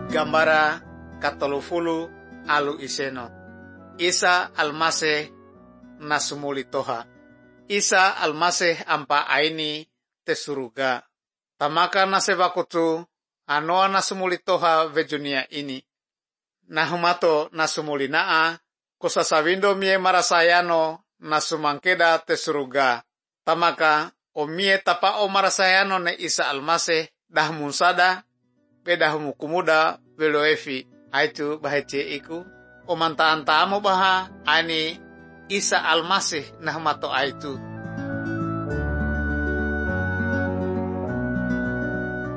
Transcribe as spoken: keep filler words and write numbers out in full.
Gambara katolufulu alu iseno. Isa Almasih nasumuli toha. Isa Almasih ampa aini te suruga. Tamaka nasebakutu anoa nasumuli toha vejunia ini. Nahumato nasumuli naa kusasawindo mie marasayano nasumangkeda te suruga. Tamaka o mie tapa o marasayano ne Isa Almasih dah munsada beda humukumuda veloefi aitu bahacie iku o manta-anta amo baha ani Isa Almasih nahmato aitu